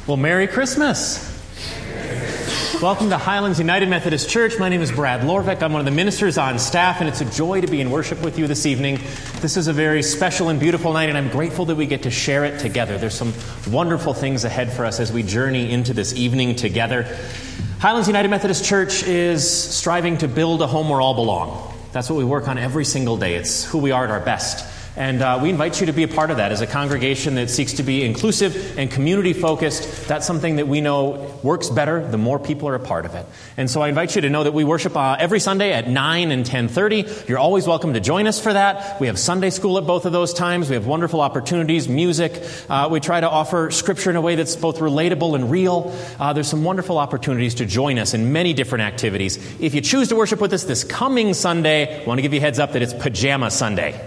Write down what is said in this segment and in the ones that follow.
Well, Merry Christmas. Welcome to Highlands United Methodist Church. My name is Brad Lorvik. I'm one of the ministers on staff, and it's a joy to be in worship with you this evening. This is a very special and beautiful night, and I'm grateful that we get to share it together. There's some wonderful things ahead for us as we journey into this evening together. Highlands United Methodist Church is striving to build a home where all belong. That's what we work on every single day. It's who we are at our best. And we invite you to be a part of that as a congregation that seeks to be inclusive and community-focused. That's something that we know works better the more people are a part of it. And so I invite you to know that we worship every Sunday at 9 and 10:30. You're always welcome to join us for that. We have Sunday school at both of those times. We have wonderful opportunities, music. We try to offer Scripture in a way that's both relatable and real. There's some wonderful opportunities to join us in many different activities. If you choose to worship with us this coming Sunday, I want to give you a heads up that it's Pajama Sunday.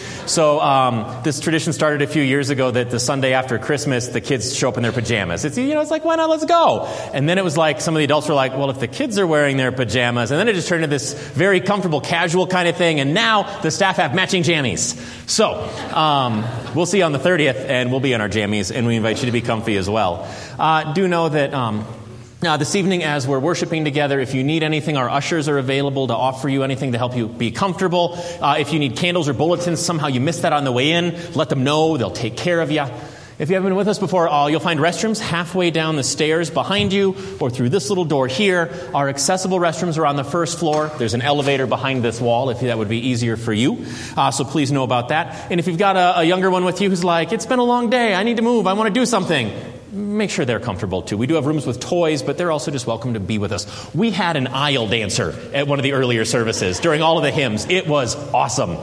So this tradition started a few years ago that the Sunday after Christmas, the kids show up in their pajamas. It's like, why not? Let's go. And then it was like, some of the adults were like, well, if the kids are wearing their pajamas, and then it just turned into this very comfortable, casual kind of thing. And now the staff have matching jammies. So we'll see you on the 30th, and we'll be in our jammies, and we invite you to be comfy as well. Do know that now, this evening, as we're worshiping together, if you need anything, our ushers are available to offer you anything to help you be comfortable. If you need candles or bulletins, somehow you missed that on the way in, let them know. They'll take care of you. If you haven't been with us before, you'll find restrooms halfway down the stairs behind you or through this little door here. Our accessible restrooms are on the first floor. There's an elevator behind this wall if that would be easier for you. So please know about that. And if you've got a younger one with you who's like, it's been a long day, I need to move, I want to do something, make sure they're comfortable too. We do have rooms with toys, but they're also just welcome to be with us. We had an aisle dancer at one of the earlier services during all of the hymns. It was awesome.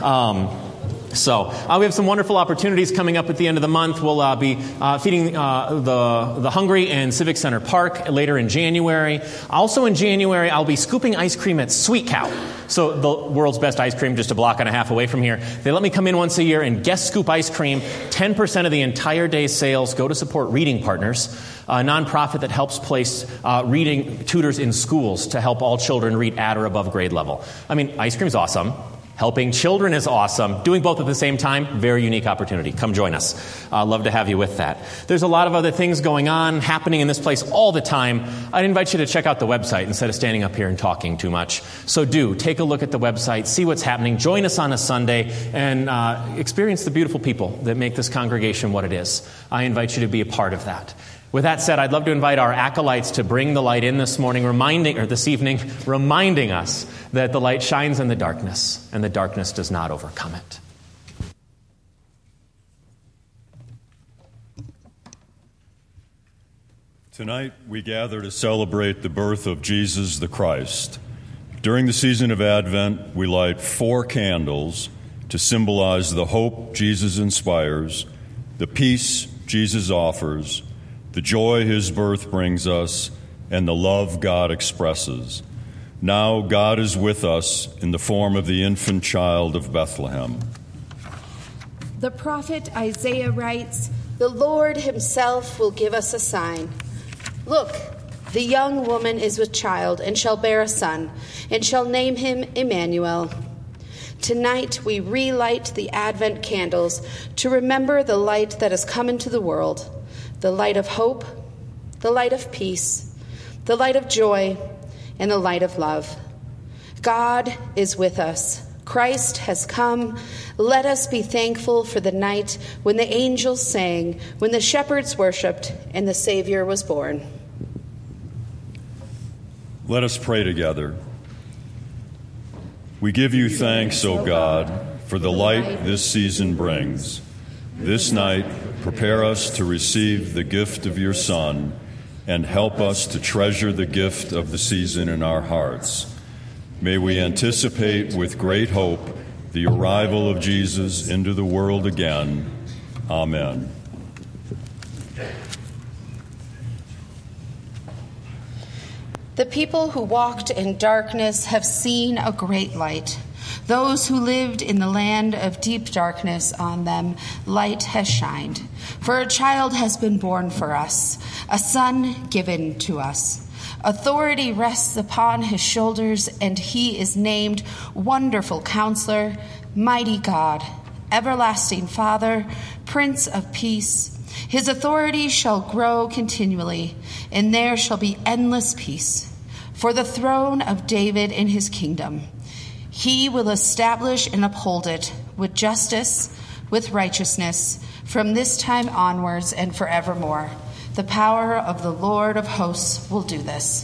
So we have some wonderful opportunities coming up at the end of the month. We'll be feeding the Hungry in Civic Center Park later in January. Also in January, I'll be scooping ice cream at Sweet Cow. So the world's best ice cream, just a block and a half away from here. They let me come in once a year and guest scoop ice cream. 10% of the entire day's sales go to support Reading Partners, a nonprofit that helps place reading tutors in schools to help all children read at or above grade level. I mean, ice cream's awesome. Helping children is awesome. Doing both at the same time, very unique opportunity. Come join us. Love to have you with that. There's a lot of other things going on, happening in this place all the time. I'd invite you to check out the website instead of standing up here and talking too much. So do take a look at the website, see what's happening, join us on a Sunday, and experience the beautiful people that make this congregation what it is. I invite you to be a part of that. With that said, I'd love to invite our acolytes to bring the light in this evening, reminding us that the light shines in the darkness, and the darkness does not overcome it. Tonight, we gather to celebrate the birth of Jesus the Christ. During the season of Advent, we light 4 candles to symbolize the hope Jesus inspires, the peace Jesus offers, the joy his birth brings us, and the love God expresses. Now God is with us in the form of the infant child of Bethlehem. The prophet Isaiah writes, "The Lord himself will give us a sign. Look, the young woman is with child and shall bear a son, and shall name him Emmanuel." Tonight we relight the Advent candles to remember the light that has come into the world, the light of hope, the light of peace, the light of joy, and the light of love. God is with us. Christ has come. Let us be thankful for the night when the angels sang, when the shepherds worshipped, and the Savior was born. Let us pray together. We give you thanks, O God, for the light this season brings. This night, prepare us to receive the gift of your Son, and help us to treasure the gift of the season in our hearts. May we anticipate with great hope the arrival of Jesus into the world again. Amen. The people who walked in darkness have seen a great light. Those who lived in the land of deep darkness, on them light has shined. For a child has been born for us, a son given to us. Authority rests upon his shoulders, and he is named Wonderful Counselor, Mighty God, Everlasting Father, Prince of Peace. His authority shall grow continually, and there shall be endless peace. For the throne of David and his kingdom, he will establish and uphold it with justice, with righteousness, from this time onwards and forevermore. The power of the Lord of hosts will do this.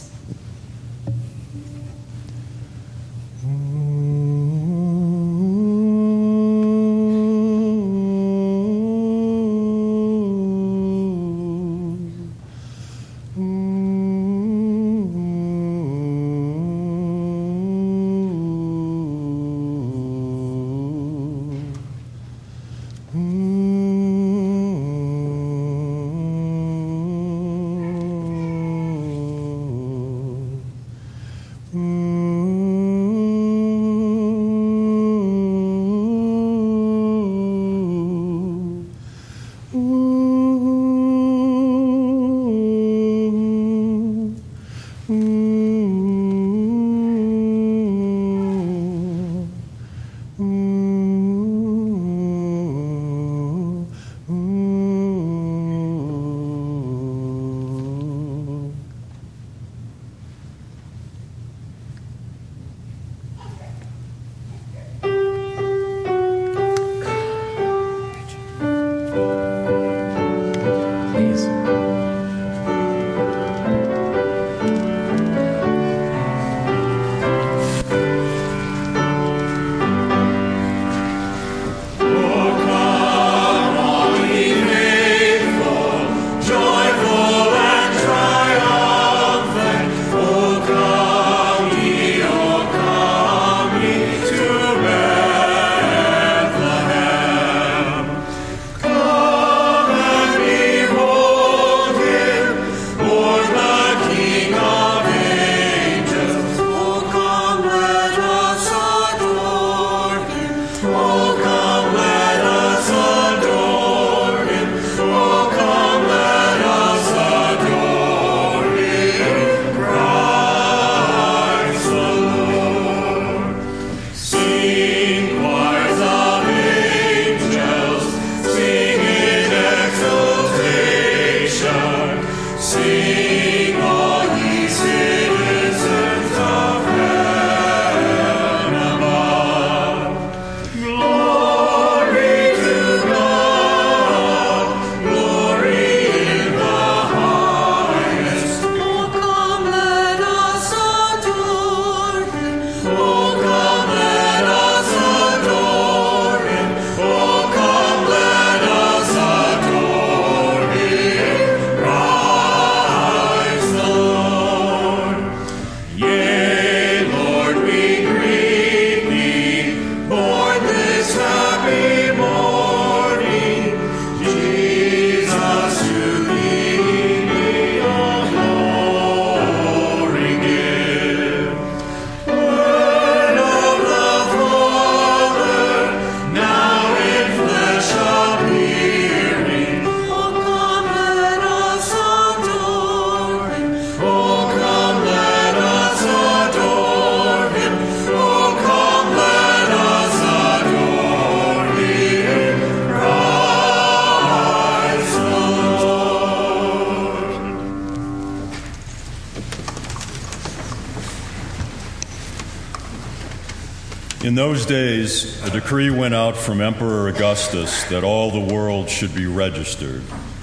In those days, a decree went out from Emperor Augustus that all the world should be registered.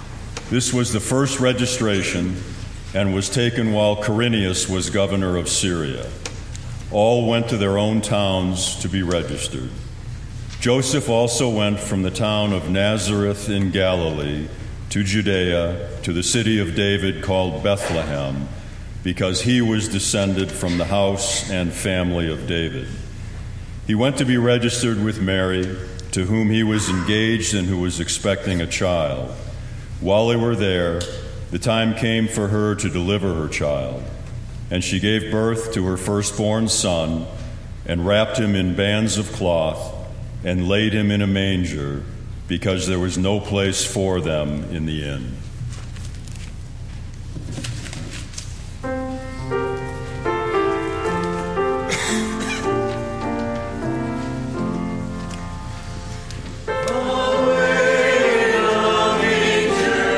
This was the first registration and was taken while Quirinius was governor of Syria. All went to their own towns to be registered. Joseph also went from the town of Nazareth in Galilee to Judea, to the city of David called Bethlehem, because he was descended from the house and family of David. He went to be registered with Mary, to whom he was engaged and who was expecting a child. While they were there, the time came for her to deliver her child, and she gave birth to her firstborn son, and wrapped him in bands of cloth, and laid him in a manger, because there was no place for them in the inn. Away, angel.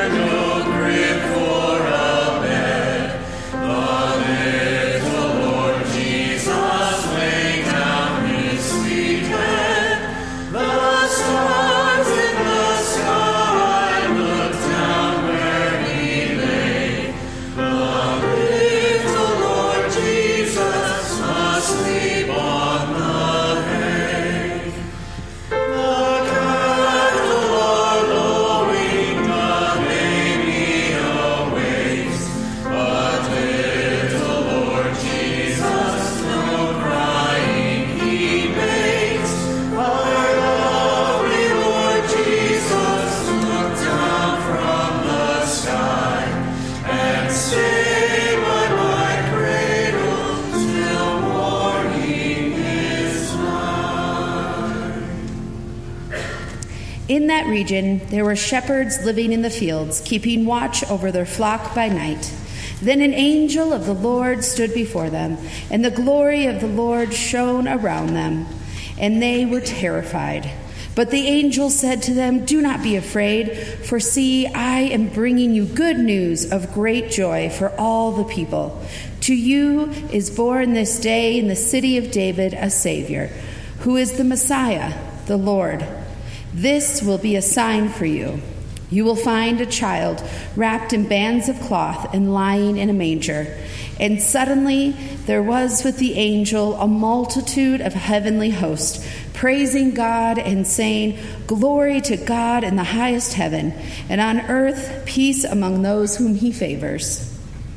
that region, there were shepherds living in the fields, keeping watch over their flock by night. Then an angel of the Lord stood before them, and the glory of the Lord shone around them, and they were terrified. But the angel said to them, "Do not be afraid, for see, I am bringing you good news of great joy for all the people. To you is born this day in the city of David a Savior, who is the Messiah, the Lord. This will be a sign for you. You will find a child wrapped in bands of cloth and lying in a manger." And suddenly there was with the angel a multitude of heavenly hosts, praising God and saying, "Glory to God in the highest heaven, and on earth peace among those whom he favors."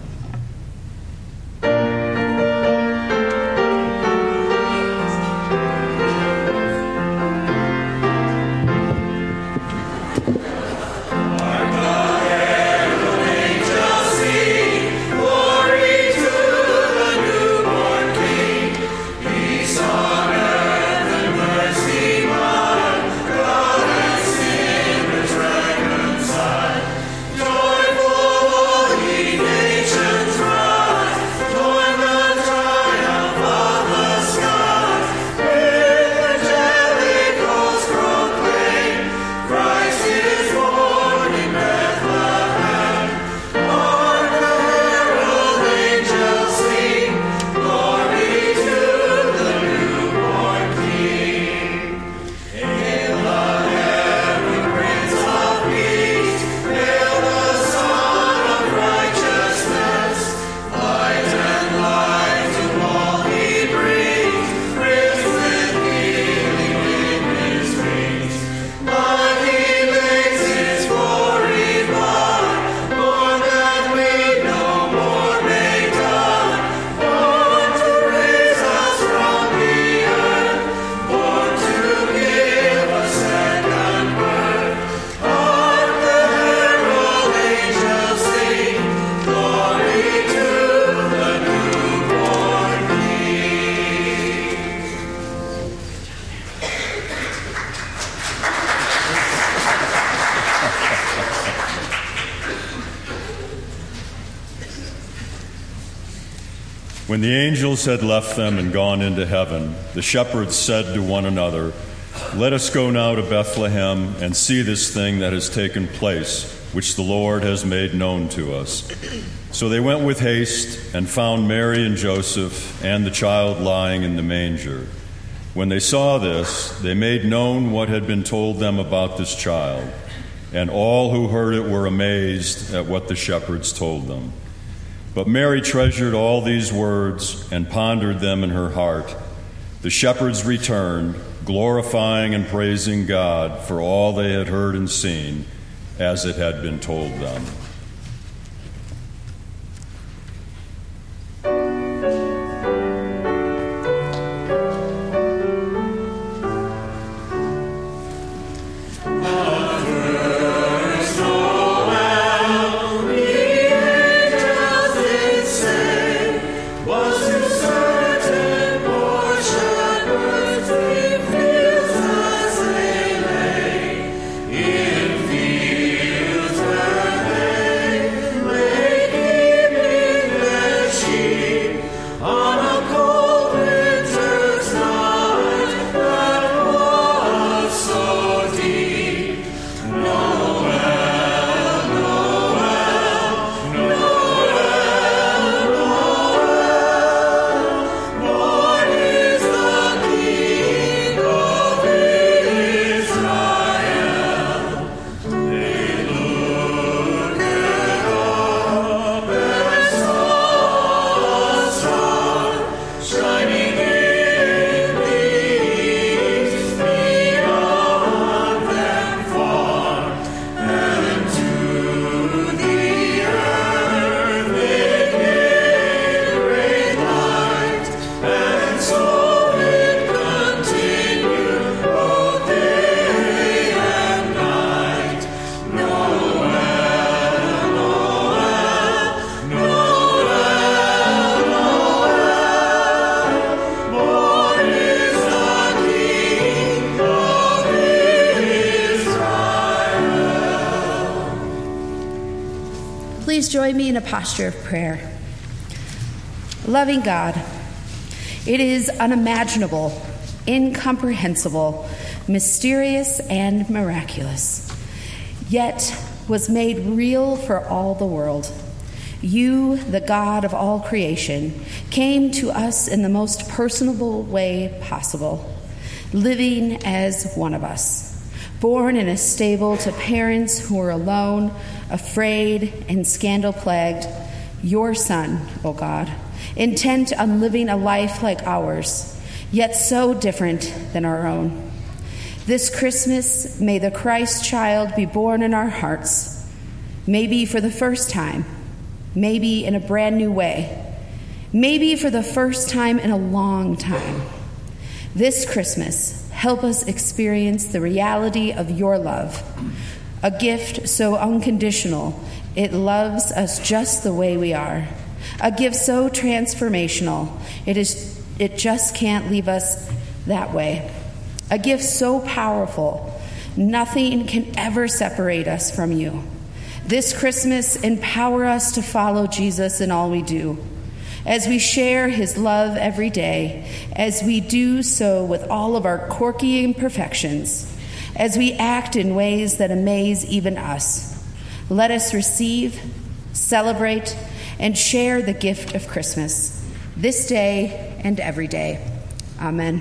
When the angels had left them and gone into heaven, the shepherds said to one another, "Let us go now to Bethlehem and see this thing that has taken place, which the Lord has made known to us." So they went with haste and found Mary and Joseph and the child lying in the manger. When they saw this, they made known what had been told them about this child, and all who heard it were amazed at what the shepherds told them. But Mary treasured all these words and pondered them in her heart. The shepherds returned, glorifying and praising God for all they had heard and seen, as it had been told them. In fields where Please join me in a posture of prayer. Loving God, it is unimaginable, incomprehensible, mysterious, and miraculous, yet was made real for all the world. You, the God of all creation, came to us in the most personable way possible, living as one of us, born in a stable to parents who were alone, afraid, and scandal-plagued, your Son, O God, intent on living a life like ours, yet so different than our own. This Christmas, may the Christ child be born in our hearts, maybe for the first time, maybe in a brand new way, maybe for the first time in a long time. This Christmas, help us experience the reality of your love, a gift so unconditional it loves us just the way we are, a gift so transformational it just can't leave us that way, a gift so powerful nothing can ever separate us from you. This Christmas, empower us to follow Jesus in all we do, as we share his love every day, as we do so with all of our quirky imperfections, as we act in ways that amaze even us. Let us receive, celebrate, and share the gift of Christmas, this day and every day. Amen.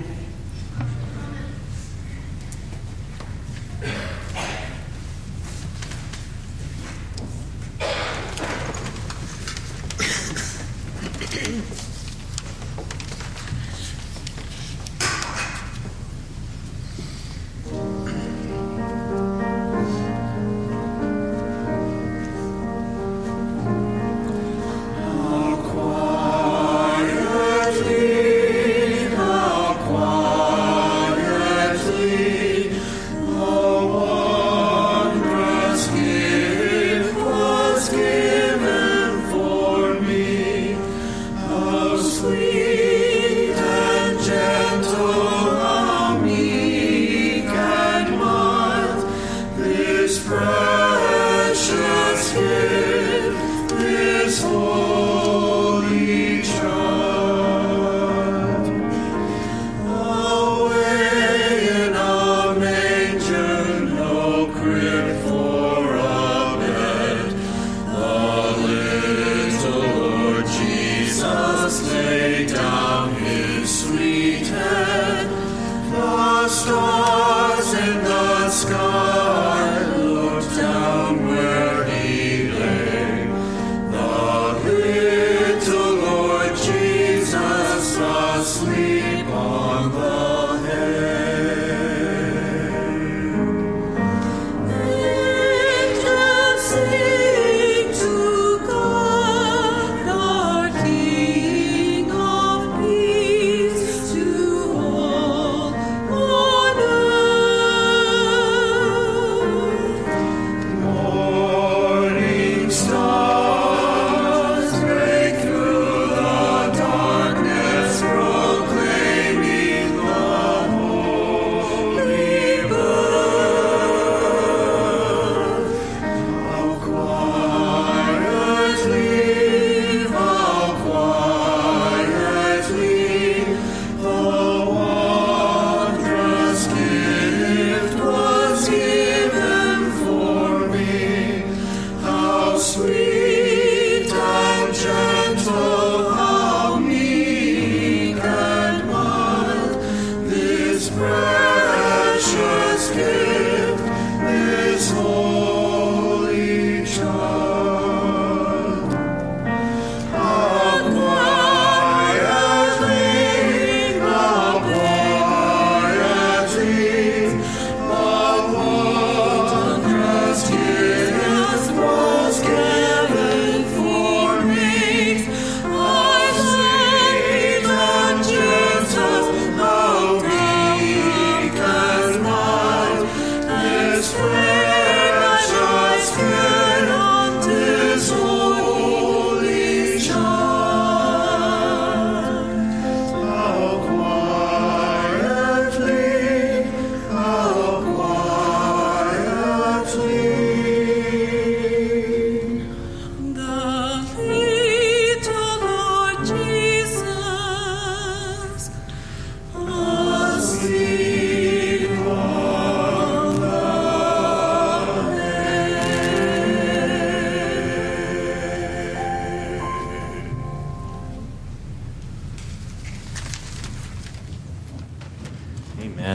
Together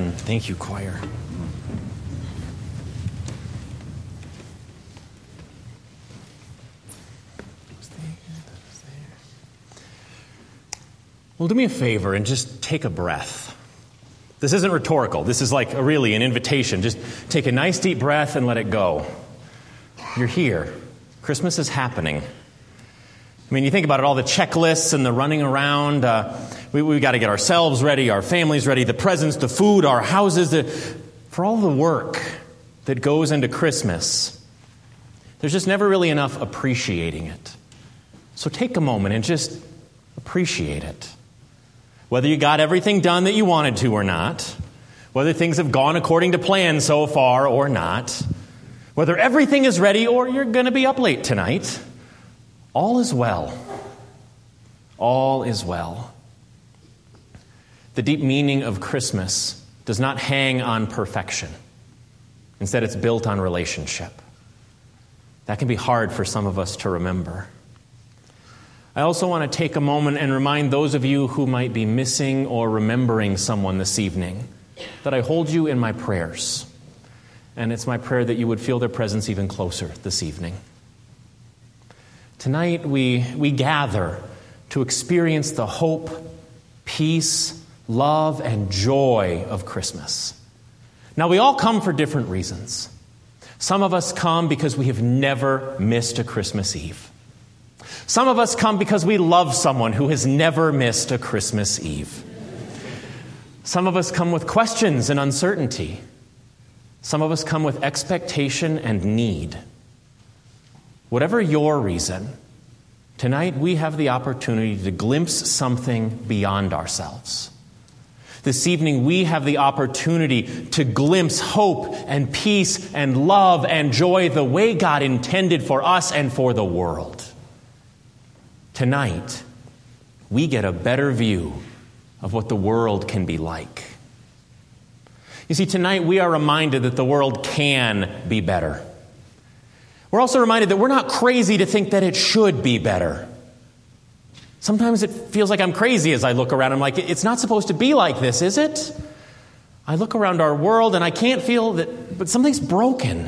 Amen. Thank you, choir. Well, do me a favor and just take a breath. This isn't rhetorical. This is like really an invitation. Just take a nice deep breath and let it go. You're here. Christmas is happening. I mean, you think about it, all the checklists and the running around. We got to get ourselves ready, our families ready, the presents, the food, our houses. For all the work that goes into Christmas, there's just never really enough appreciating it. So take a moment and just appreciate it. Whether you got everything done that you wanted to or not, whether things have gone according to plan so far or not, whether everything is ready or you're going to be up late tonight, all is well. All is well. The deep meaning of Christmas does not hang on perfection. Instead, it's built on relationship. That can be hard for some of us to remember. I also want to take a moment and remind those of you who might be missing or remembering someone this evening that I hold you in my prayers. And it's my prayer that you would feel their presence even closer this evening. Tonight we gather to experience the hope, peace, love, and joy of Christmas. Now, we all come for different reasons. Some of us come because we have never missed a Christmas Eve. Some of us come because we love someone who has never missed a Christmas Eve. Some of us come with questions and uncertainty. Some of us come with expectation and need. Whatever your reason, tonight we have the opportunity to glimpse something beyond ourselves. This evening we have the opportunity to glimpse hope and peace and love and joy the way God intended for us and for the world. Tonight, we get a better view of what the world can be like. You see, tonight we are reminded that the world can be better. We're also reminded that we're not crazy to think that it should be better. Sometimes it feels like I'm crazy as I look around. I'm like, it's not supposed to be like this, is it? I look around our world and I can't feel that, but something's broken.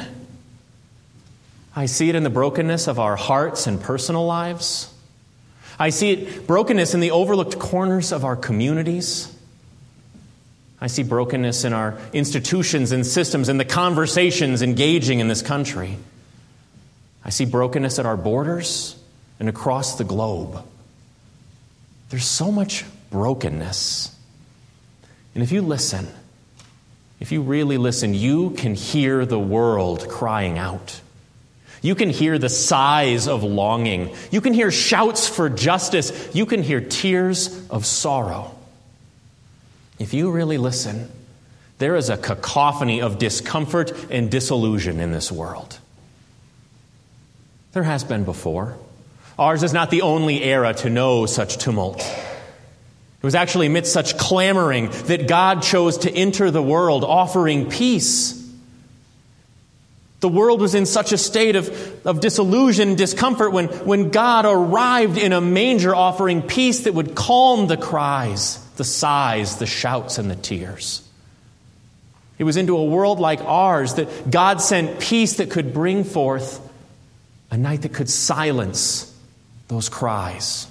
I see it in the brokenness of our hearts and personal lives. I see brokenness in the overlooked corners of our communities. I see brokenness in our institutions and systems and the conversations engaging in this country. I see brokenness at our borders and across the globe. There's so much brokenness. And if you listen, if you really listen, you can hear the world crying out. You can hear the sighs of longing. You can hear shouts for justice. You can hear tears of sorrow. If you really listen, there is a cacophony of discomfort and disillusion in this world. There has been before. Ours is not the only era to know such tumult. It was actually amidst such clamoring that God chose to enter the world, offering peace. The world was in such a state of disillusion and discomfort when God arrived in a manger offering peace that would calm the cries, the sighs, the shouts, and the tears. It was into a world like ours that God sent peace that could bring forth a night that could silence those cries.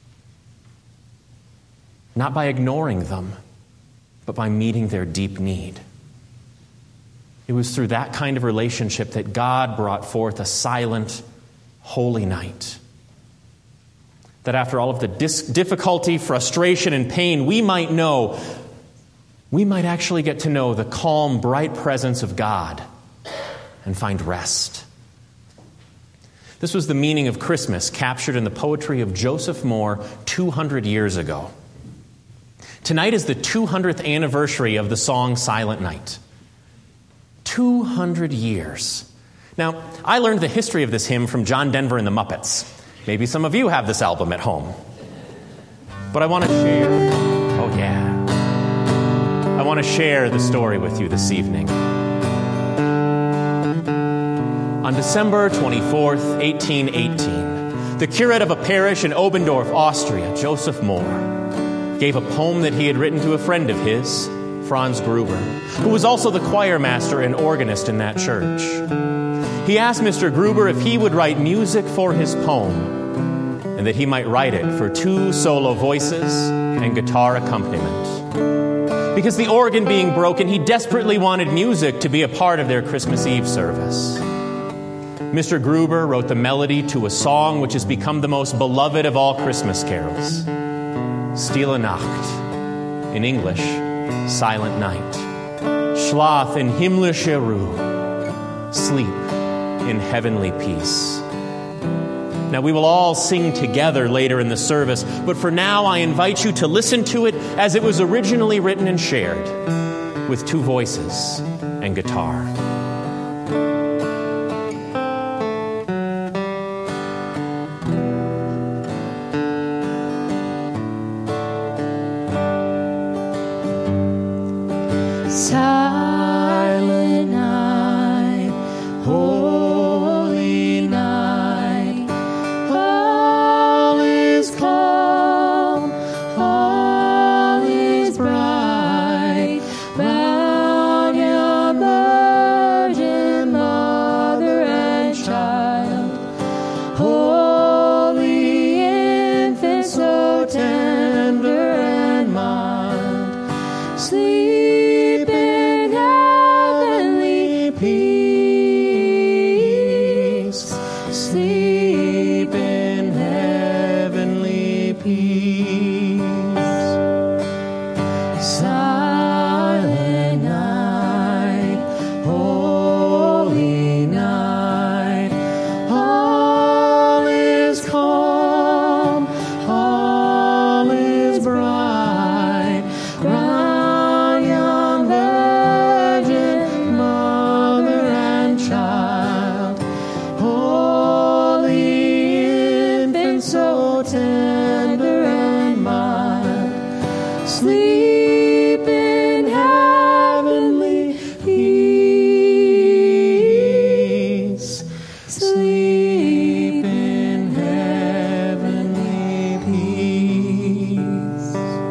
Not by ignoring them, but by meeting their deep need. It was through that kind of relationship that God brought forth a silent, holy night. That after all of the difficulty, frustration, and pain, we might actually get to know the calm, bright presence of God and find rest. This was the meaning of Christmas captured in the poetry of Joseph Moore 200 years ago. Tonight is the 200th anniversary of the song Silent Night. 200 years. Now, I learned the history of this hymn from John Denver and the Muppets. Maybe some of you have this album at home. But I want to share, I want to share the story with you this evening. On December 24th, 1818, the curate of a parish in Obendorf, Austria, Joseph Moore, gave a poem that he had written to a friend of his, Franz Gruber, who was also the choir master and organist in that church. He asked Mr. Gruber if he would write music for his poem, and that he might write it for 2 solo voices and guitar accompaniment. Because the organ being broken, he desperately wanted music to be a part of their Christmas Eve service. Mr. Gruber wrote the melody to a song which has become the most beloved of all Christmas carols, Stille Nacht, in English, Silent Night. Schlaf in himmlische Ruhe, sleep in heavenly peace. Now, we will all sing together later in the service, but for now I invite you to listen to it as it was originally written and shared, with 2 voices and guitar. Silent night, holy night, all is calm, all is bright, round yon Virgin Mother and Child, holy infant so tender and mild, sleep sleep in heavenly peace. Silent night, holy night, all is calm, all is bright, round yon Virgin Mother and Child, so tender and mild, sleep in heavenly peace, sleep in heavenly peace.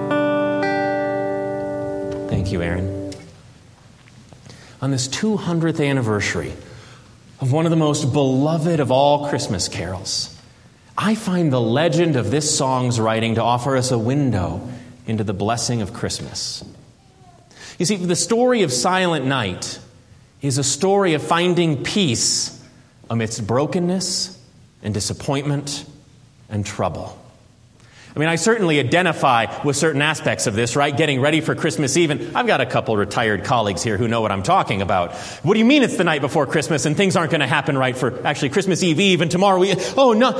Thank you, Aaron. On this 200th anniversary of one of the most beloved of all Christmas carols, I find the legend of this song's writing to offer us a window into the blessing of Christmas. You see, the story of Silent Night is a story of finding peace amidst brokenness and disappointment and trouble. I mean, I certainly identify with certain aspects of this, right? Getting ready for Christmas Eve. And I've got a couple retired colleagues here who know what I'm talking about. What do you mean it's the night before Christmas and things aren't going to happen right for actually Christmas Eve and tomorrow? Oh, no.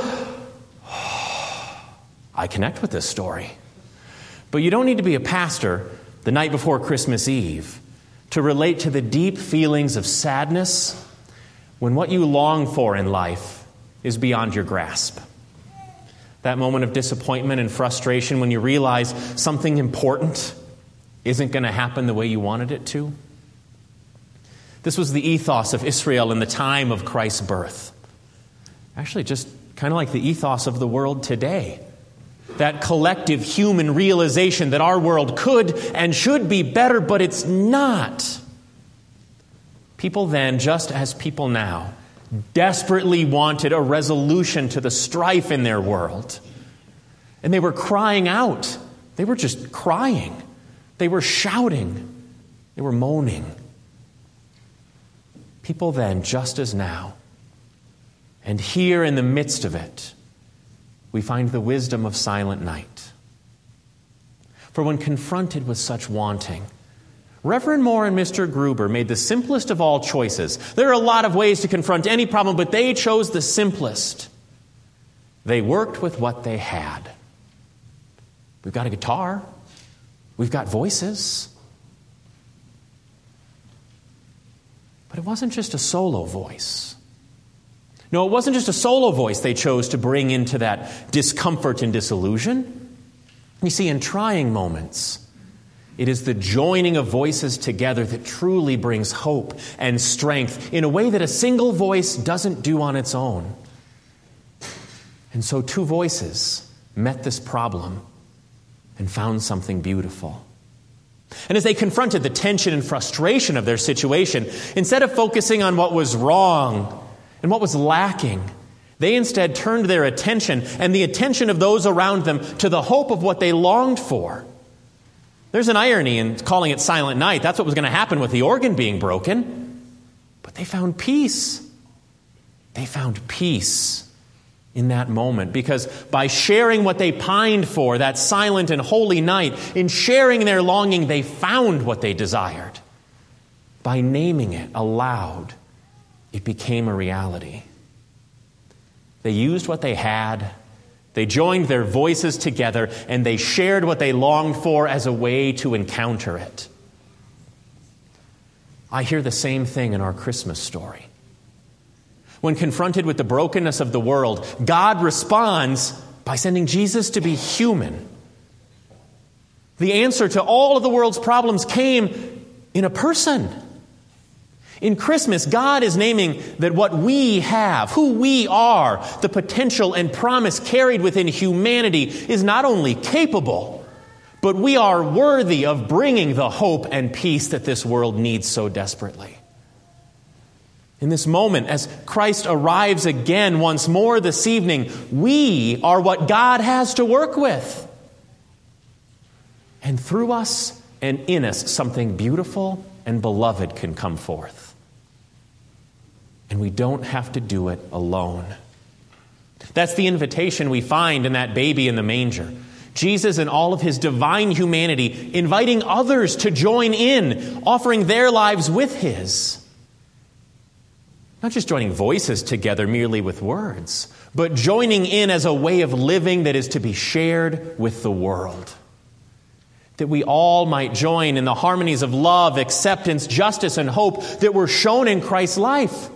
I connect with this story. But you don't need to be a pastor the night before Christmas Eve to relate to the deep feelings of sadness when what you long for in life is beyond your grasp. That moment of disappointment and frustration when you realize something important isn't going to happen the way you wanted it to. This was the ethos of Israel in the time of Christ's birth. Actually, just kind of like the ethos of the world today. That collective human realization that our world could and should be better, but it's not. People then, just as people now, desperately wanted a resolution to the strife in their world. And they were crying out. They were just crying. They were shouting. They were moaning. People then, just as now. And here in the midst of it, we find the wisdom of Silent Night. For when confronted with such wanting, Reverend Moore and Mr. Gruber made the simplest of all choices. There are a lot of ways to confront any problem, but they chose the simplest. They worked with what they had. We've got a guitar. We've got voices. But it wasn't just a solo voice. No, it wasn't just a solo voice they chose to bring into that discomfort and disillusion. You see, in trying moments, it is the joining of voices together that truly brings hope and strength in a way that a single voice doesn't do on its own. And so 2 voices met this problem and found something beautiful. And as they confronted the tension and frustration of their situation, instead of focusing on what was wrong and what was lacking, they instead turned their attention and the attention of those around them to the hope of what they longed for. There's an irony in calling it Silent Night. That's what was going to happen with the organ being broken. But they found peace. They found peace in that moment, because by sharing what they pined for, that silent and holy night, in sharing their longing, they found what they desired. By naming it aloud, it became a reality. They used what they had, they joined their voices together, and they shared what they longed for as a way to encounter it. I hear the same thing in our Christmas story. When confronted with the brokenness of the world, God responds by sending Jesus to be human. The answer to all of the world's problems came in a person. In Christmas, God is naming that what we have, who we are, the potential and promise carried within humanity is not only capable, but we are worthy of bringing the hope and peace that this world needs so desperately. In this moment, as Christ arrives again once more this evening, we are what God has to work with. And through us and in us, something beautiful and beloved can come forth. And we don't have to do it alone. That's the invitation we find in that baby in the manger. Jesus in all of his divine humanity, inviting others to join in, offering their lives with his. Not just joining voices together merely with words, but joining in as a way of living that is to be shared with the world. That we all might join in the harmonies of love, acceptance, justice, and hope that were shown in Christ's life.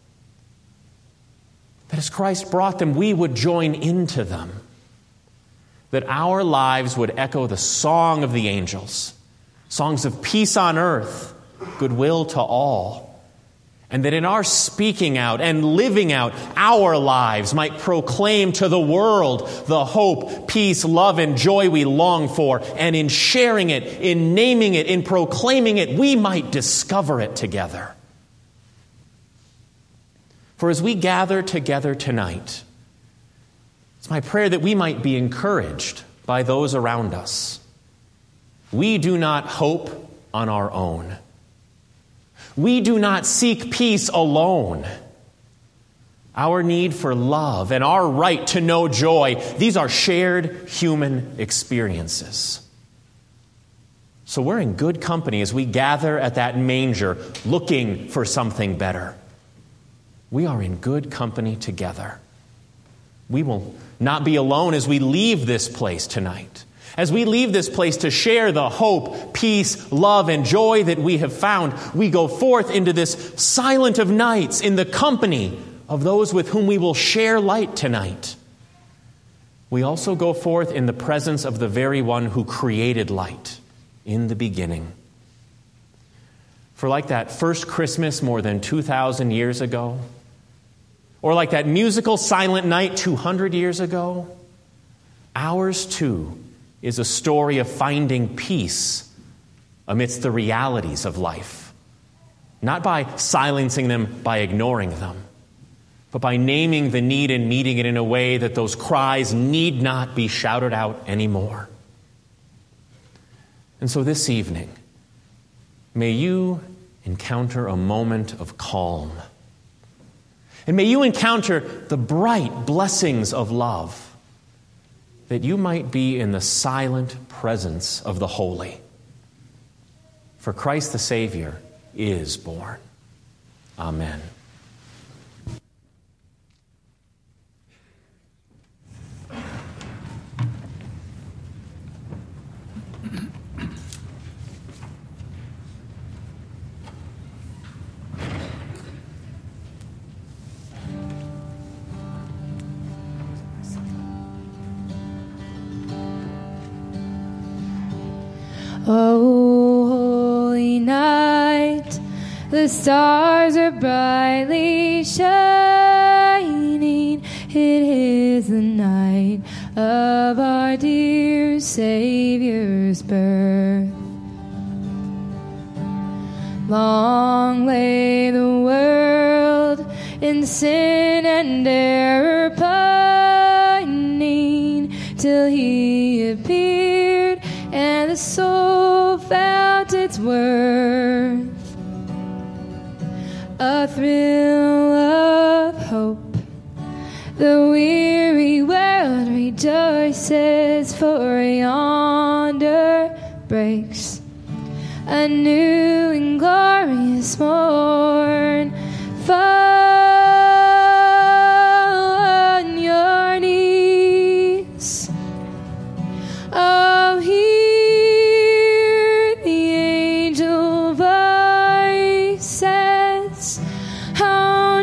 That as Christ brought them, we would join into them. That our lives would echo the song of the angels, songs of peace on earth, goodwill to all. And that in our speaking out and living out, our lives might proclaim to the world the hope, peace, love, and joy we long for. And in sharing it, in naming it, in proclaiming it, we might discover it together. For as we gather together tonight, it's my prayer that we might be encouraged by those around us. We do not hope on our own. We do not seek peace alone. Our need for love and our right to know joy, these are shared human experiences. So we're in good company as we gather at that manger looking for something better. We are in good company together. We will not be alone as we leave this place tonight. As we leave this place to share the hope, peace, love, and joy that we have found, we go forth into this silent of nights in the company of those with whom we will share light tonight. We also go forth in the presence of the very one who created light in the beginning. For like that first Christmas more than 2,000 years ago, or like that musical Silent Night 200 years ago, ours too is a story of finding peace amidst the realities of life. Not by silencing them, by ignoring them, but by naming the need and meeting it in a way that those cries need not be shouted out anymore. And so this evening, may you encounter a moment of calm. And may you encounter the bright blessings of love, that you might be in the silent presence of the holy. For Christ the Savior is born. Amen. Oh, holy night, the stars are brightly shining. It is the night of our dear Savior's birth. Long lay the world in sin and error pining, till he appeared and the soul felt its worth. A thrill of hope, the weary world rejoices, for yonder breaks a new and glorious morn. Fall on your knees. Oh, hear the angel voices. Oh,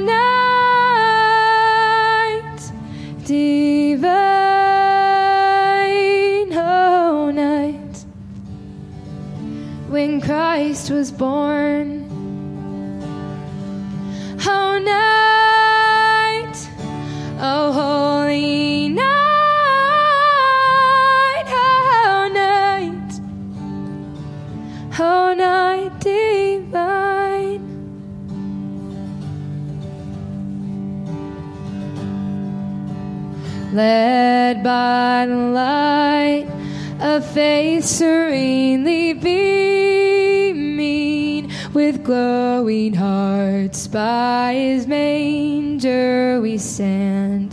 night divine, oh, night when Christ was born. Oh, night, oh, holy night, oh, night, oh, night divine. Led by the light of faith serenely beaming, with glowing hearts by his manger we stand.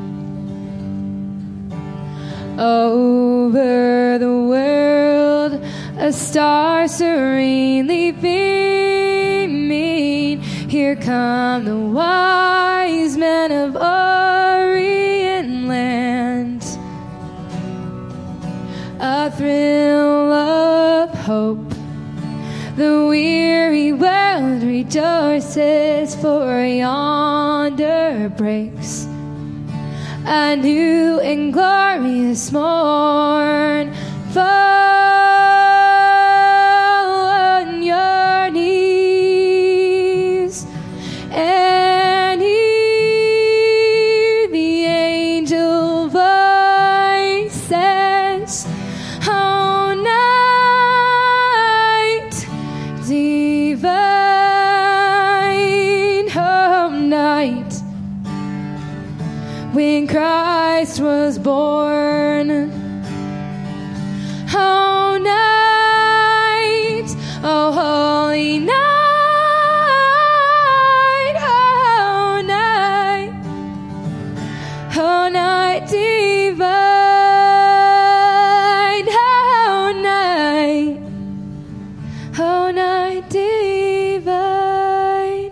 Over the world a star serenely beaming, here come the wise men of Orient land. A thrill of hope, the weary world rejoices, for yonder breaks a new and glorious morn. Fall on your knees and hear the angel voices. Oh, night divine, oh, night when Christ was born. Oh, night, oh, holy night, oh, night, oh, night divine, oh, night, oh, night divine.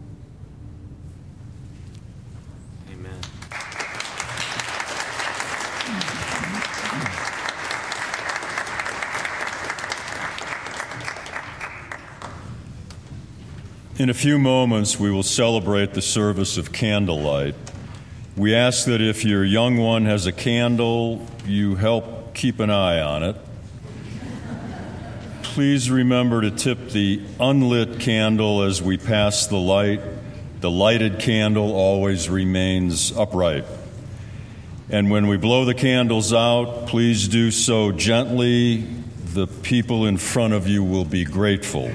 Amen. In a few moments, we will celebrate the service of candlelight. We ask that if your young one has a candle, you help keep an eye on it. Please remember to tip the unlit candle as we pass the light. The lighted candle always remains upright. And when we blow the candles out, please do so gently. The people in front of you will be grateful.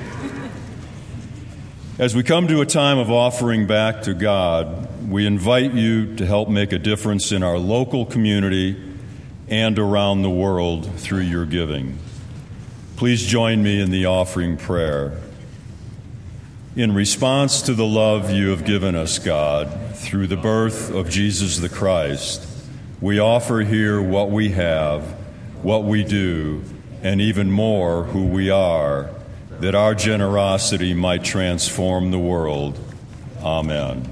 As we come to a time of offering back to God, we invite you to help make a difference in our local community and around the world through your giving. Please join me in the offering prayer. In response to the love you have given us, God, through the birth of Jesus the Christ, we offer here what we have, what we do, and even more who we are, that our generosity might transform the world. Amen.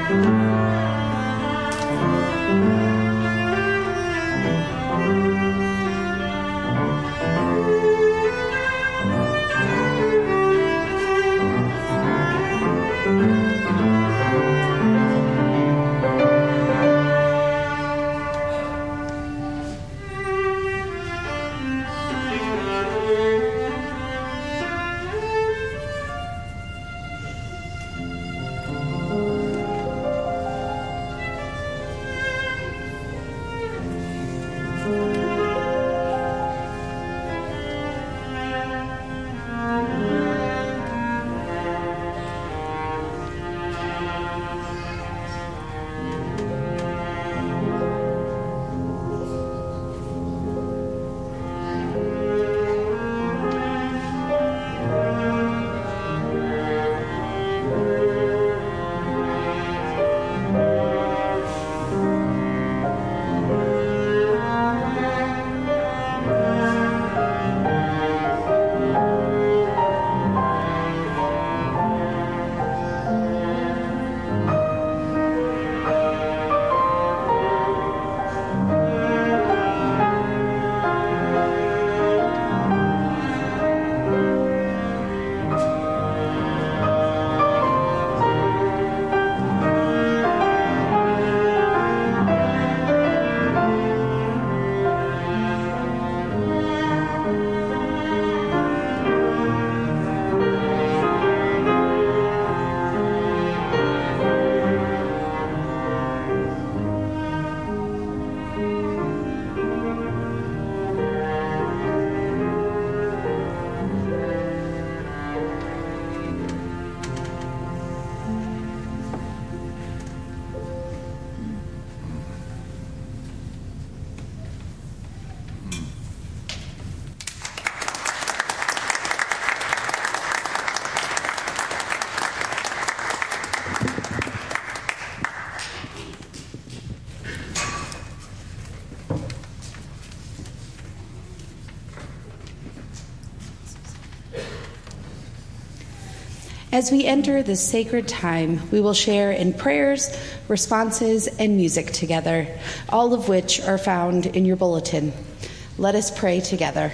As we enter this sacred time, we will share in prayers, responses, and music together, all of which are found in your bulletin. Let us pray together.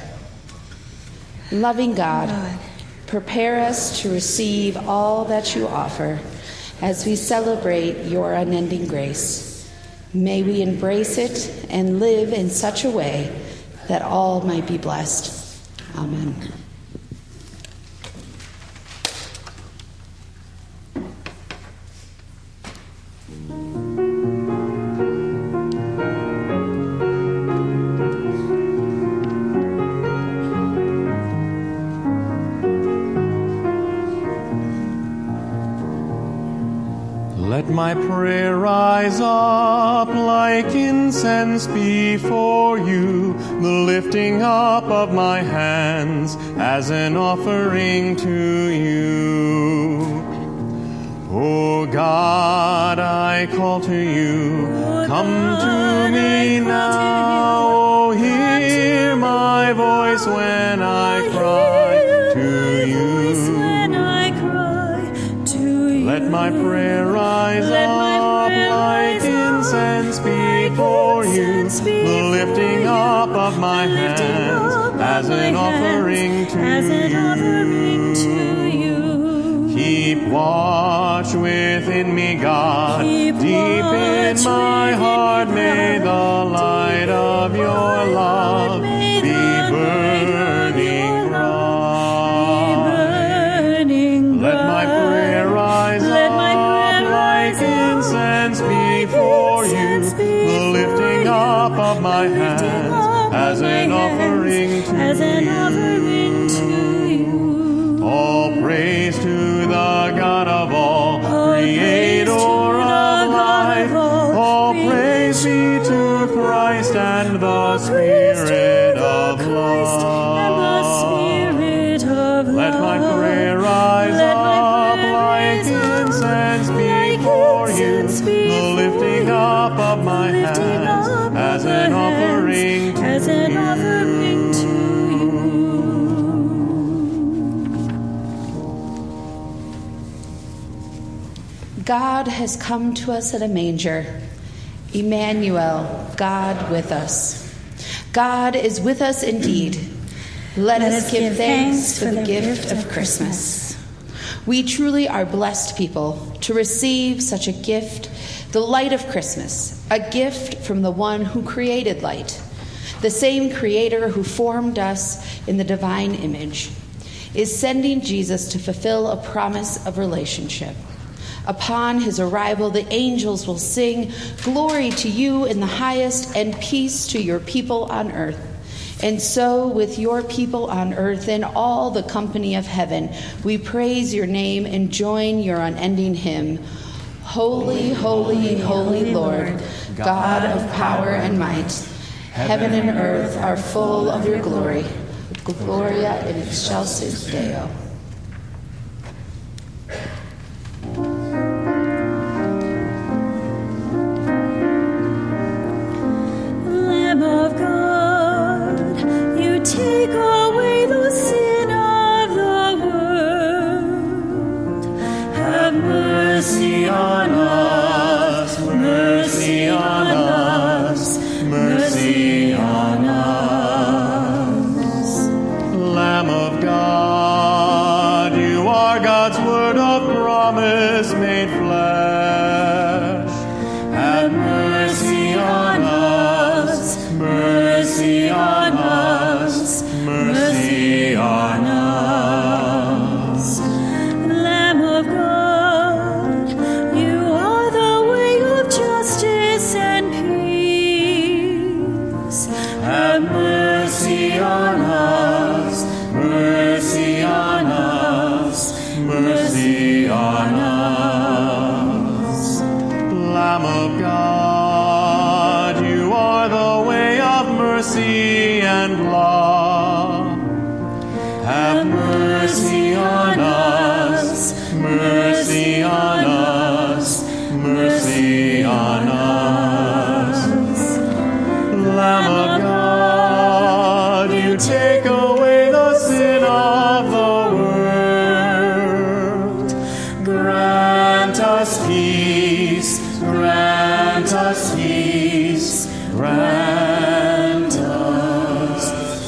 Loving God, prepare us to receive all that you offer as we celebrate your unending grace. May we embrace it and live in such a way that all might be blessed. Amen. Let my prayer rise up like incense before you, the lifting up of my hands as an offering to you. O God, I call to you, come to me now. Oh, hear my voice when I cry to you. Let my prayer rise up like incense before you, the lifting up of my hands as an offering to you. Keep watch within me, God, deep in my heart. May the light of your love be burning bright. Let my prayer rise up like incense before you, the lifting up of my hands as an offering to you. All praise to the God of all, creator of life. All praise be to Christ and the Spirit of love. Let my prayer rise up like incense before you, the lifting up of my hands as an offering to you. God has come to us in a manger. Emmanuel, God with us. God is with us indeed. Let us give thanks for the gift of Christmas. We truly are blessed people to receive such a gift, the light of Christmas, a gift from the one who created light, the same creator who formed us in the divine image, is sending Jesus to fulfill a promise of relationship. Upon his arrival, the angels will sing, "Glory to you in the highest, and peace to your people on earth." And so, with your people on earth and all the company of heaven, we praise your name and join your unending hymn. Holy, holy, holy Lord, God of power and might, heaven and earth are full of your glory. Gloria in excelsis Deo. Take away the sin of the world. Have mercy on us, mercy on us, mercy on us. Lamb of God, you are God's word of promise made flesh. Have mercy on us, mercy on us, mercy on us. Lamb of God, you are the way of justice and peace. Have mercy on us, mercy on us, mercy on us. Lamb of God, you are the way of mercy and love. Have mercy on us, mercy on us, mercy on us. Lamb of God, you take away the sin of the world. Grant us peace, grant us peace, grant us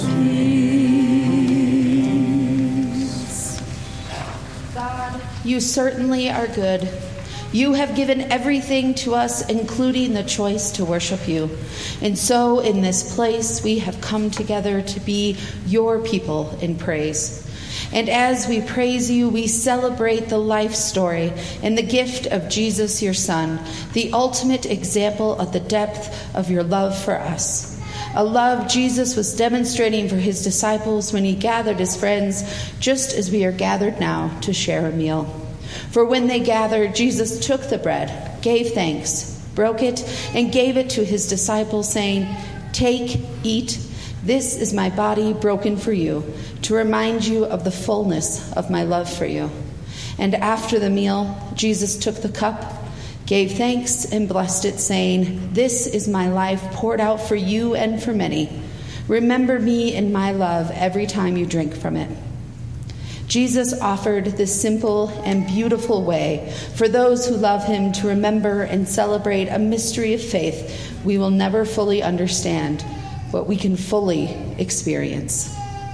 peace. God, you certainly are good. You have given everything to us, including the choice to worship you. And so in this place, we have come together to be your people in praise. And as we praise you, we celebrate the life story and the gift of Jesus, your Son, the ultimate example of the depth of your love for us. A love Jesus was demonstrating for his disciples when he gathered his friends, just as we are gathered now to share a meal. For when they gathered, Jesus took the bread, gave thanks, broke it, and gave it to his disciples, saying, "Take, eat. This is my body broken for you, to remind you of the fullness of my love for you." And after the meal, Jesus took the cup, gave thanks, and blessed it, saying, "This is my life poured out for you and for many. Remember me in my love every time you drink from it." Jesus offered this simple and beautiful way for those who love him to remember and celebrate a mystery of faith we will never fully understand, but we can fully experience.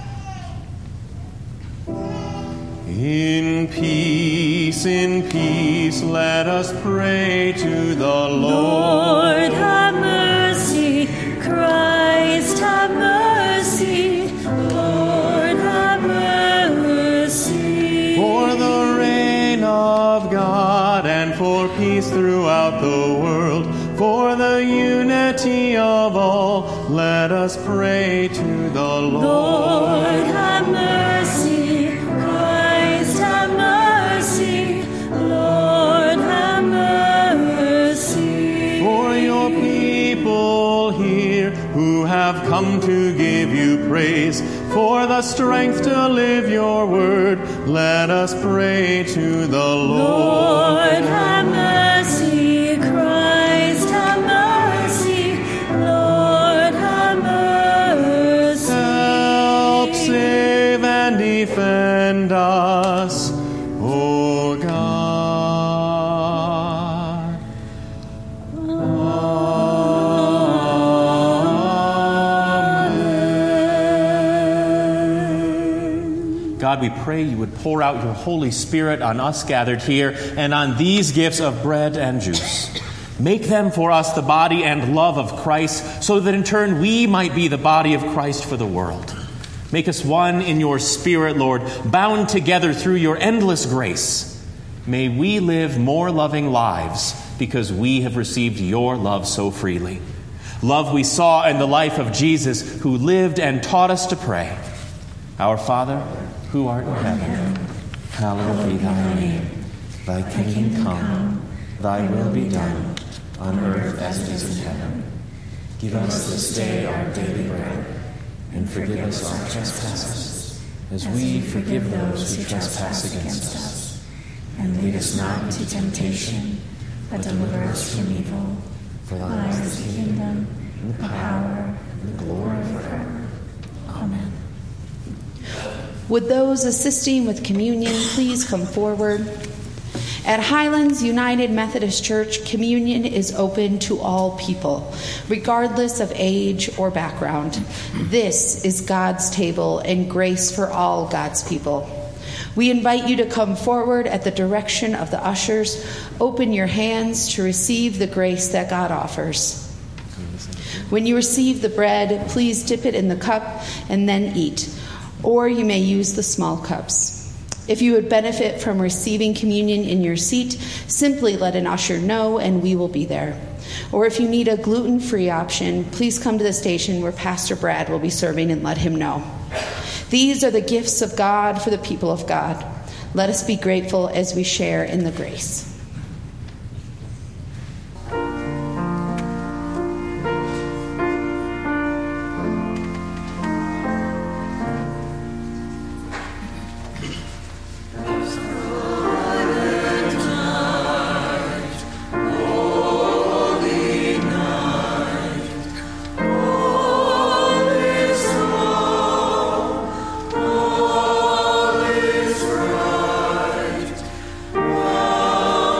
In peace, let us pray to the Lord. Lord, have mercy. Christ, have mercy. Lord, have mercy. For the reign of God and for peace throughout the world, for the unity of all, let us pray to the Lord. Lord, have mercy. Christ, have mercy. Lord, have mercy. For your people here who have come to give you praise, for the strength to live your word, let us pray to the Lord. Lord, have mercy. Christ, have mercy. Lord, have mercy. Help, save, and defend us, O God. we pray you would pour out your Holy Spirit on us gathered here and on these gifts of bread and juice. Make them for us the body and love of Christ, so that in turn we might be the body of Christ for the world. Make us one in your Spirit, Lord, bound together through your endless grace. May we live more loving lives because we have received your love so freely. Love we saw in the life of Jesus, who lived and taught us to pray. Our Father, who art in heaven, hallowed be thy name. Thy kingdom come, thy will be done, on earth as it is in heaven. Give us this day our daily bread, and forgive us our trespasses, as we forgive those who trespass against us. And lead us not into temptation, but deliver us from evil. For thine is the kingdom, and the power, and the glory forever. Amen. Would those assisting with communion please come forward? At Highlands United Methodist Church, communion is open to all people, regardless of age or background. This is God's table and grace for all God's people. We invite you to come forward at the direction of the ushers. Open your hands to receive the grace that God offers. When you receive the bread, please dip it in the cup and then eat, or you may use the small cups. If you would benefit from receiving communion in your seat, simply let an usher know and we will be there. Or if you need a gluten-free option, please come to the station where Pastor Brad will be serving and let him know. These are the gifts of God for the people of God. Let us be grateful as we share in the grace. All is right.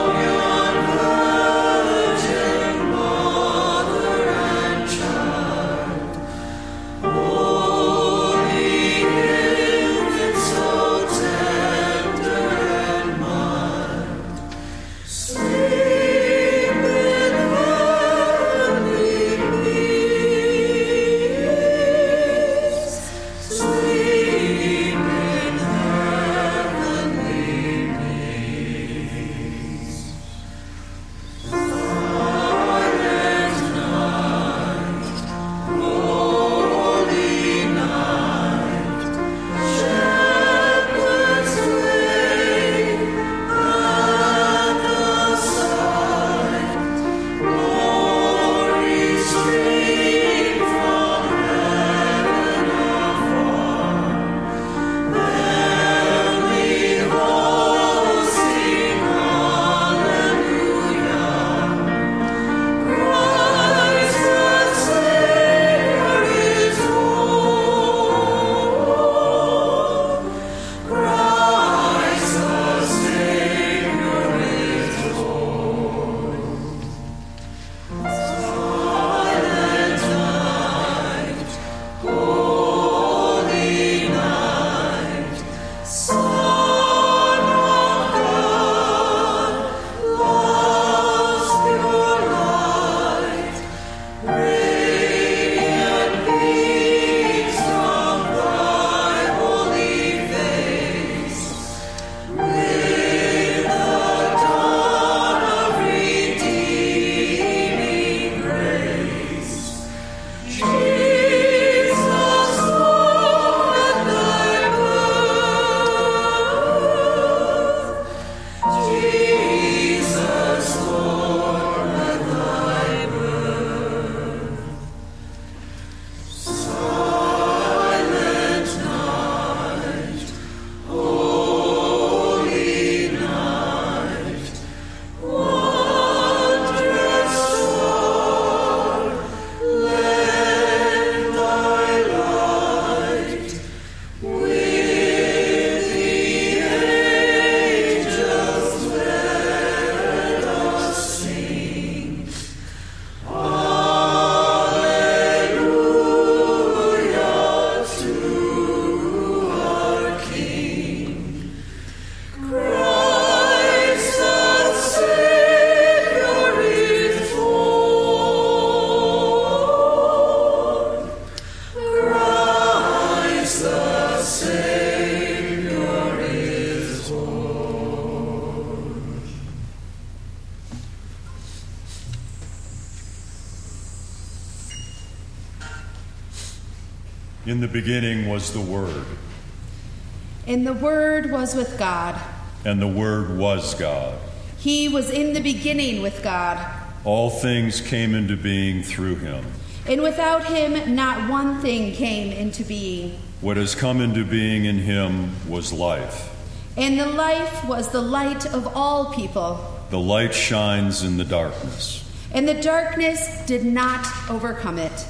In the beginning was the Word, and the Word was with God. and the Word was God. He was in the beginning with God. All things came into being through him. And without him, not one thing came into being. What has come into being in him was life. And the life was the light of all people. The light shines in the darkness, And the darkness did not overcome it.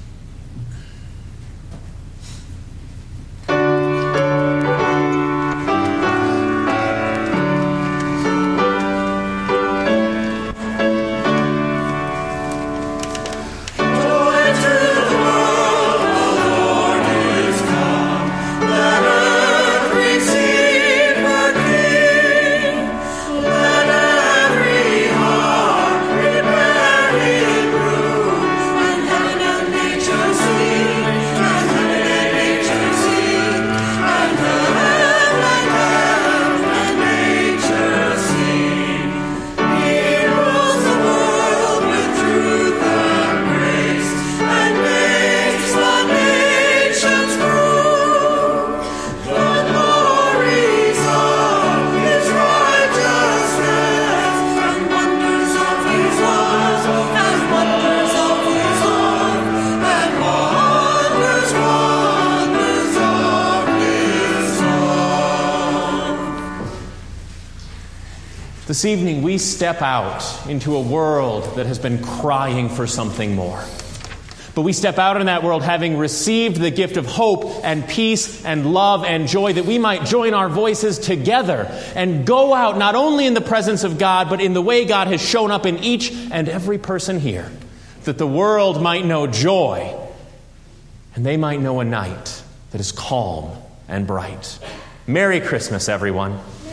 This evening, we step out into a world that has been crying for something more. But we step out in that world having received the gift of hope and peace and love and joy, that we might join our voices together and go out not only in the presence of God, but in the way God has shown up in each and every person here, that the world might know joy and they might know a night that is calm and bright. Merry Christmas, everyone.